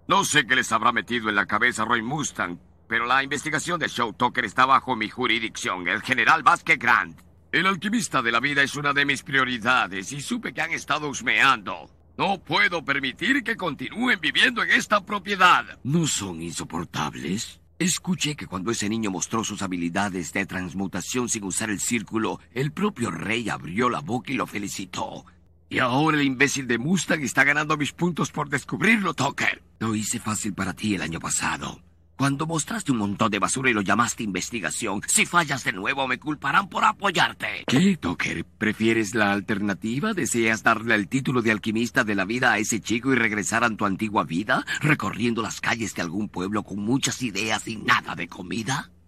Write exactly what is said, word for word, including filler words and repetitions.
No sé qué les habrá metido en la cabeza Roy Mustang, pero la investigación de Show Tucker está bajo mi jurisdicción, el general Vasquez Grant. El alquimista de la vida es una de mis prioridades y supe que han estado husmeando. No puedo permitir que continúen viviendo en esta propiedad. ¿No son insoportables? Escuché que cuando ese niño mostró sus habilidades de transmutación sin usar el círculo, el propio rey abrió la boca y lo felicitó. Y ahora el imbécil de Mustang está ganando mis puntos por descubrirlo, Tucker. Lo hice fácil para ti el año pasado, cuando mostraste un montón de basura y lo llamaste investigación. Si fallas de nuevo, me culparán por apoyarte. ¿Qué, Tucker? ¿Prefieres la alternativa? ¿Deseas darle el título de alquimista de la vida a ese chico y regresar a tu antigua vida, recorriendo las calles de algún pueblo con muchas ideas y nada de comida?